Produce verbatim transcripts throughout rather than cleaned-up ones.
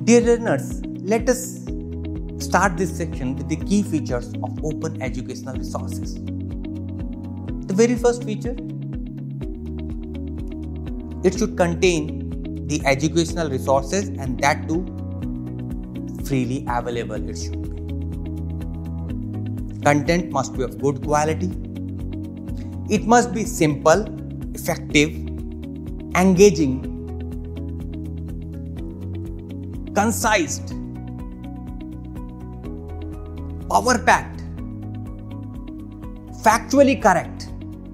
Dear learners, let us start this section with the key features of open educational resources. The very first feature, it should contain the educational resources, and that too freely available it should be. Content must be of good quality. It must be simple, effective, engaging, concise, power-packed, factually correct,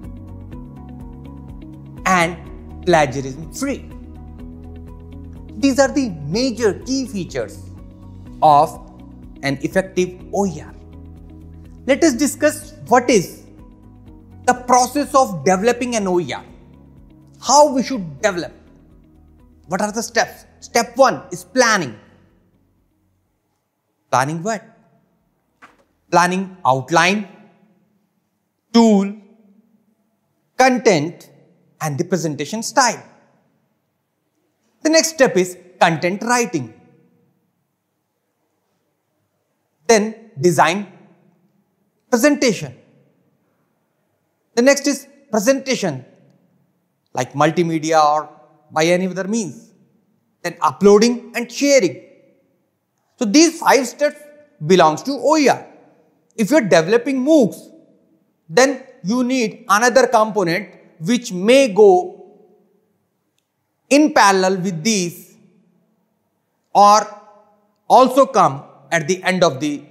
and plagiarism-free. These are the major key features of an effective O E R. Let us discuss what is the process of developing an O E R. How we should develop. What are the steps? Step one is planning. Planning what? Planning outline, tool, content, and the presentation style. The next step is content writing. Then design, presentation. The next is presentation, like multimedia or by any other means. Then uploading and sharing. So these five steps belongs to O E R. If you are developing MOOCs, then you need another component which may go in parallel with these or also come at the end of the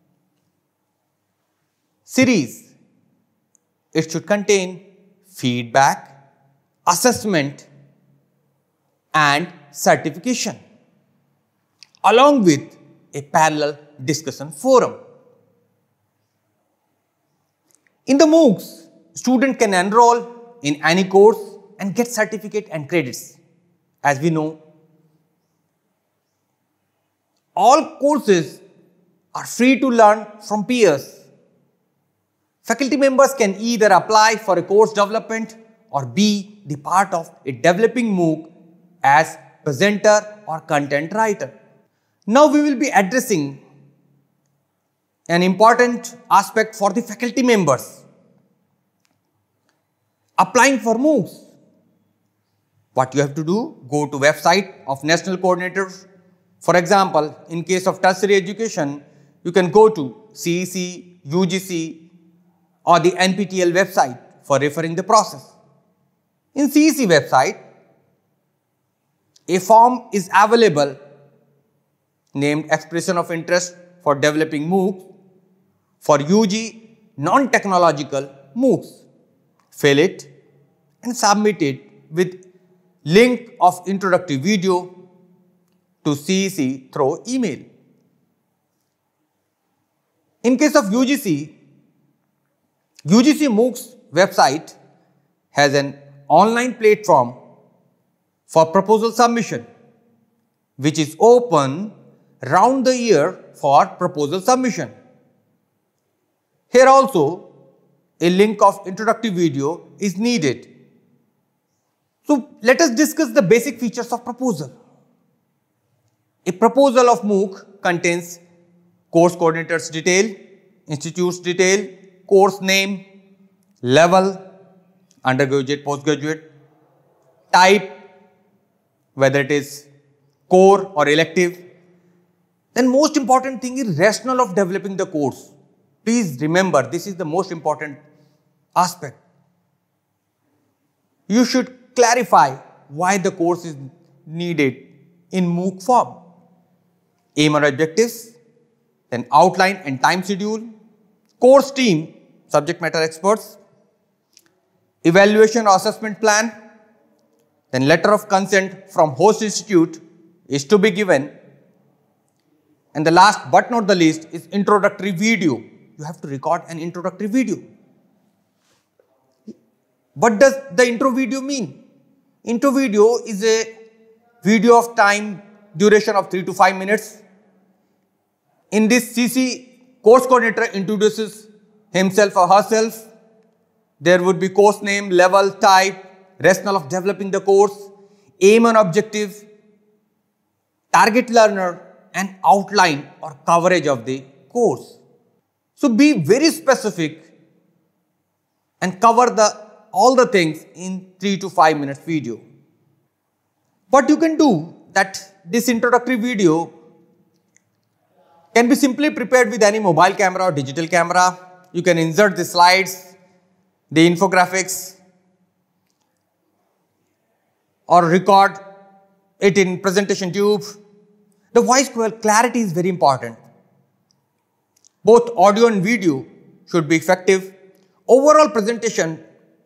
series. It should contain feedback, assessment, and certification, along with a parallel discussion forum. In the MOOCs, student can enroll in any course and get certificate and credits. As we know, all courses are free to learn from peers. Faculty members can either apply for a course development or be the part of a developing MOOC as presenter or content writer. Now we will be addressing an important aspect for the faculty members. Applying for MOOCs. What you have to do? Go to website of national coordinators. For example, in case of tertiary education, you can go to C E C, U G C or the N P T E L website for referring the process. In C E C website, a form is available named Expression of Interest for Developing MOOCs for U G non-technological MOOCs. Fill it and submit it with link of introductory video to C E C through email. In case of U G C, U G C MOOCs website has an online platform for proposal submission, which is open round the year for proposal submission. Here also, a link of introductory video is needed. So let us discuss the basic features of proposal. A proposal of MOOC contains course coordinator's detail, institute's detail, course name, level, undergraduate, postgraduate, type, whether it is core or elective. Then most important thing is rationale of developing the course. Please remember, this is the most important aspect. You should clarify why the course is needed in MOOC form. Aim and objectives, then outline and time schedule, course team, subject matter experts, evaluation or assessment plan, then letter of consent from host institute is to be given, and the last but not the least is introductory video. You have to record an introductory video. What does the intro video mean? Intro video is a video of time duration of three to five minutes. In this, C C course coordinator introduces himself or herself. There would be course name, level, type, rationale of developing the course, aim and objective, target learner, and outline or coverage of the course. So be very specific and cover the all the things in three to five minutes video. What you can do that this introductory video can be simply prepared with any mobile camera or digital camera. You can insert the slides, the infographics, or record it in presentation tube. The voice clarity is very important. Both audio and video should be effective. Overall presentation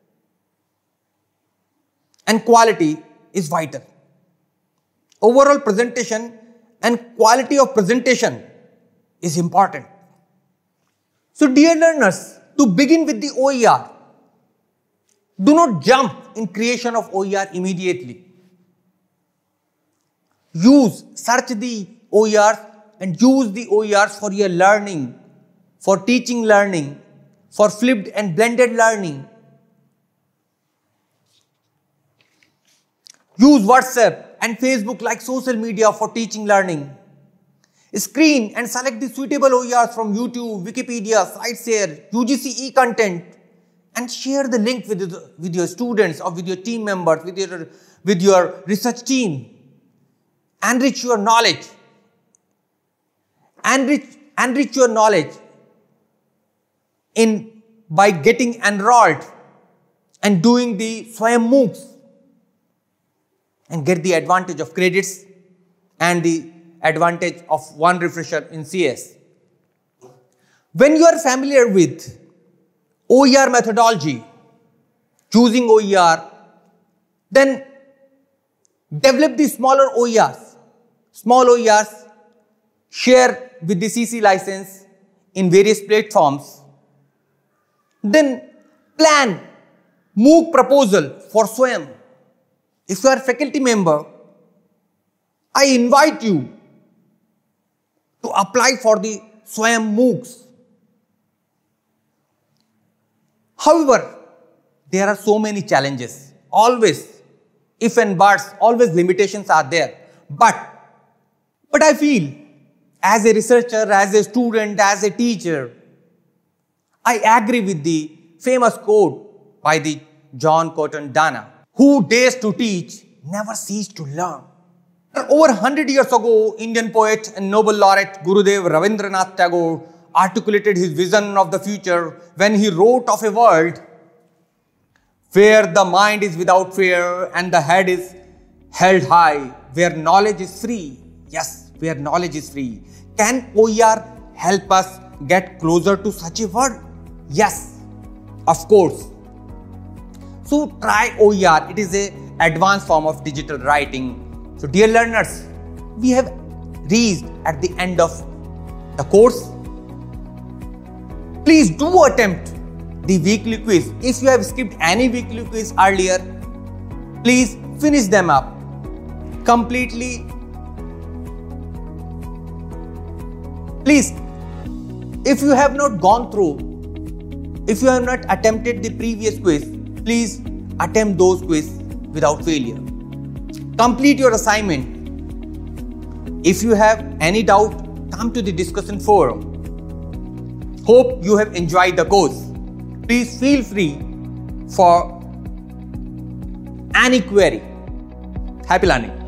and quality is vital. Overall presentation and quality of presentation is important. So dear learners, to begin with the O E R, do not jump in creation of O E R immediately. Use, search the O E Rs and use the O E Rs for your learning, for teaching learning, for flipped and blended learning. Use WhatsApp and Facebook like social media for teaching learning. Screen and select the suitable O E Rs from YouTube, Wikipedia, SciShare, U G C e-content, and share the link with, the, with your students or with your team members, with your, with your research team. Enrich your knowledge. Enrich, enrich your knowledge in by getting enrolled and doing the Swayam MOOCs and get the advantage of credits and the advantage of one refresher in C S. When you are familiar with O E R methodology, choosing O E R, then develop the smaller O E Rs. Small O E Rs, share with the C C license in various platforms. Then plan MOOC proposal for Swayam. If you are a faculty member, I invite you to apply for the Swayam MOOCs. However, there are so many challenges. Always, if and buts, always limitations are there. But, but I feel, as a researcher, as a student, as a teacher, I agree with the famous quote by the John Cotton Dana, who dares to teach, never cease to learn. Over one hundred years ago, Indian poet and Nobel laureate Gurudev Rabindranath Tagore articulated his vision of the future when he wrote of a world where the mind is without fear and the head is held high, where knowledge is free. Yes, where knowledge is free. Can O E R help us get closer to such a world? Yes, of course. So try O E R. It is an advanced form of digital writing. So dear learners, we have reached at the end of the course. Please do attempt the weekly quiz. If you have skipped any weekly quiz earlier, please finish them up completely. Please, if you have not gone through, if you have not attempted the previous quiz, please attempt those quiz without failure. Complete your assignment. If you have any doubt, come to the discussion forum. Hope you have enjoyed the course. Please feel free for any query. Happy learning.